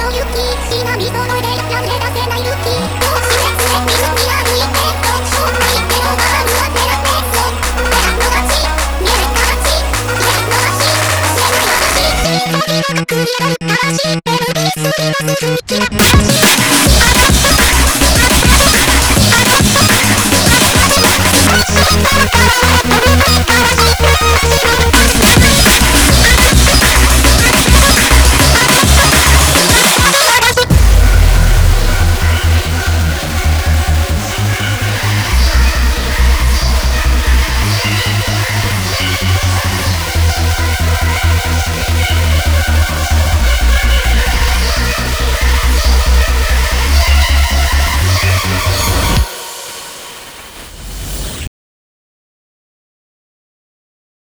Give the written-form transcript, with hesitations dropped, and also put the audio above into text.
の雪しなみそのでやれ出せない雪どうして常にのみ歩いてそんな言ってもまあぬは照らせそう照らすのがち見える形見えるのがし見えない話君のくりがるから知ってるビスピの続き